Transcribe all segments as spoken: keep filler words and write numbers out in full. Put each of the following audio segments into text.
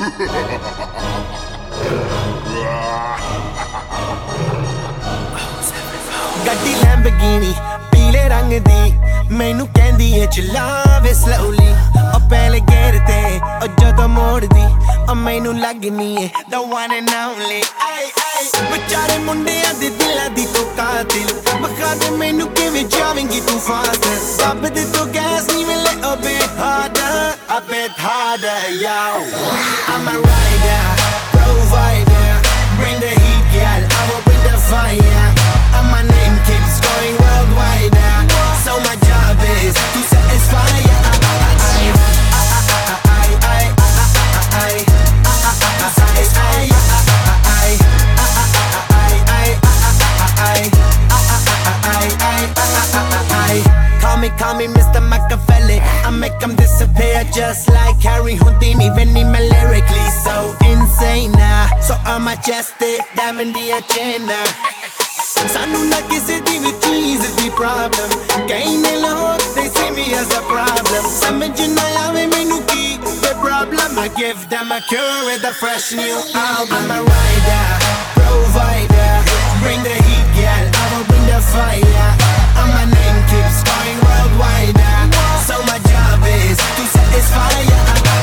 ਗੱਡੀ ਲੈਂਬਰਗਿਨੀ ਪੀਲੇ ਰੰਗ ਦੀ ਮੈਨੂੰ ਕਹਿੰਦੀ ਏ ਚਲਾਵੇ slowly ਉਹ ਪਹਿਲੇ ਗੇਰ ਤੇ ਉਹ ਜਦੋਂ ਮੋੜਦੀ ਉਹ ਮੈਨੂੰ ਲੱਗਨੀ ਏ the one and only ਆਏ ਆਏ ਵਿਚਾਰੇ ਮੁੰਡਿਆਂ ਦੇ ਦਿਲਾਂ ਦੀ ਤੂੰ ਕਾਤਿਲ ਬਖਾ ਦੇ ਮੈਨੂੰ ਕਿਵੇਂ ਜਾਵੇਂਗੀ ਤੂੰ ਫਾਸਟ ਦੱਬ ਦੇ ਤੂੰ ਗੈਸ ਨਹੀਂ ਮਿਲੇ a bit harder a bit harder yo I'm a rider provider bring the heat girl I will bring the fire and my name keeps going worldwide so my job is to satisfy I Call me, call me Mister Machiavelli I make them disappear just like Harry Houdini Veni me lyrically so insane now So I'm majestic, diamond the agenda Sanu na kisi di vi cheese di problem Kain log, they see me as a problem Samajh na aave mainu ki the problem I give them a cure with a fresh new album I'm a rider, provider Bring the heat girl, I will bring the fire And my name keeps going worldwide So my job is to satisfy ya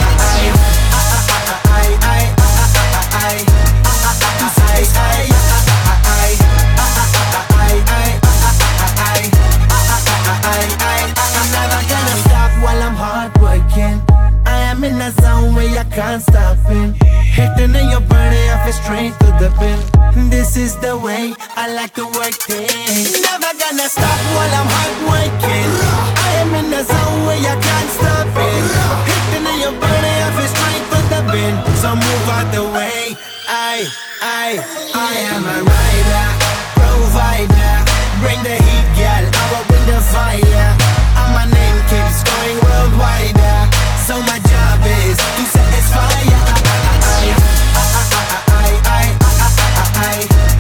I'm never gonna stop while I'm hard working I am in a zone where I can't stop it Hitting in your body, I feel straight to the pin This is the way I like to work things Never gonna stop while I'm hard working I am in a zone where I can't stop it Hitting in your body, I feel straight to the pin So move out the way I, I, I am a rider, provider Bring the heat, girl, I will bring the fire And my name keeps going worldwide So my job is to satisfy ya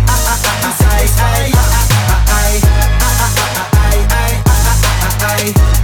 I